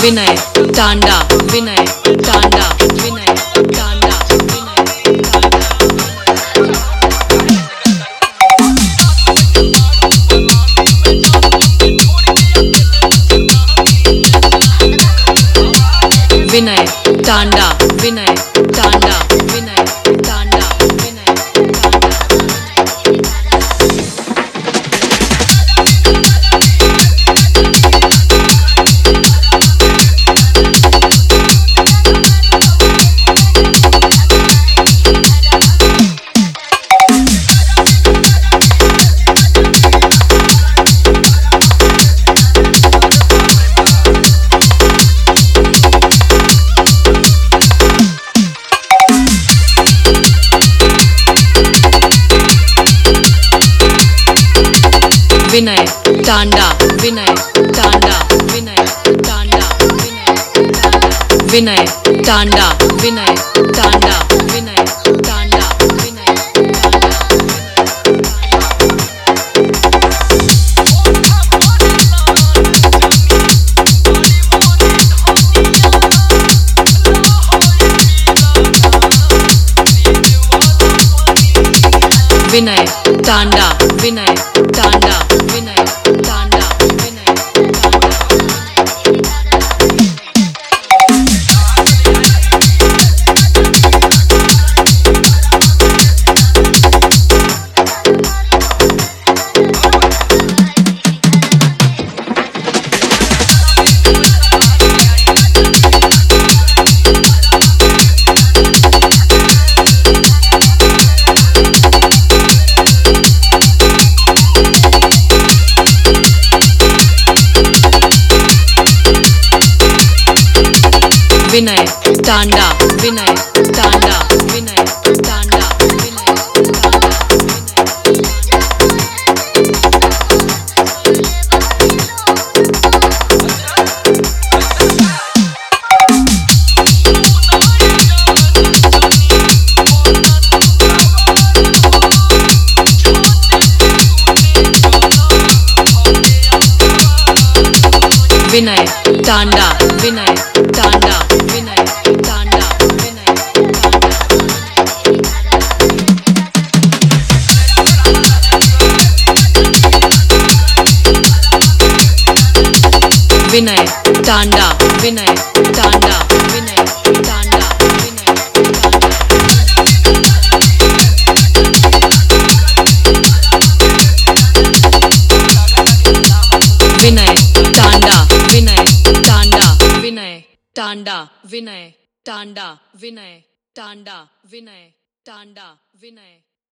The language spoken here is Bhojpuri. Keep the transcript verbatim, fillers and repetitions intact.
विनय टांडा विनय टांडा विनय टांडा विनय टांडा विनय टांडा विनय टांडा विनय विनय टांडा विनय टांडा विनय टांडा विनय टांडा विनय टांडा विनय टांडा विनय विनय टांडा विनय टांडा विनय टांडा विनय विनय टांडा विनय टांडा विनय टांडा विनय विनय टांडा विनय टांडा विनय टांडा विनय विनय टांडा विनय टांडा विनय टांडा विनय विनय टांडा विनय टांडा विनय टांडा विनय टांडा विनय टांडा विनय टांडा विनय